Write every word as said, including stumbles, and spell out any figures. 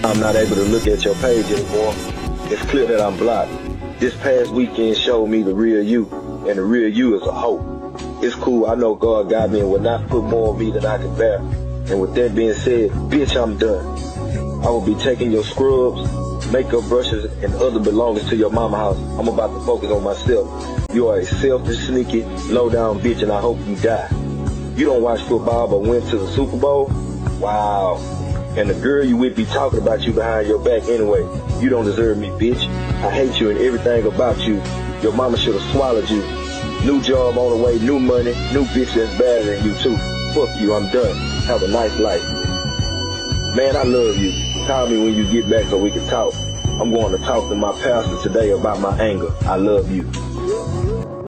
I'm not able to look at your page anymore. It's clear that I'm blocked. This past weekend showed me the real you, and the real you is a hope. It's cool, I know God got me and will not put more on me than I can bear. And with that being said, bitch, I'm done. I will be taking your scrubs, makeup brushes, and other belongings to your mama house. I'm about to focus on myself. You are a selfish, sneaky, low-down bitch, and I hope you die. You don't watch football but went to the Super Bowl? Wow. And the girl you with be talking about you behind your back anyway. You don't deserve me, bitch. I hate you and everything about you. Your mama should have swallowed you. New job on the way, new money, new bitch that's better than you too. Fuck you, I'm done. Have a nice life. Man, I love you. Call me when you get back so we can talk. I'm going to talk to my pastor today about my anger. I love you.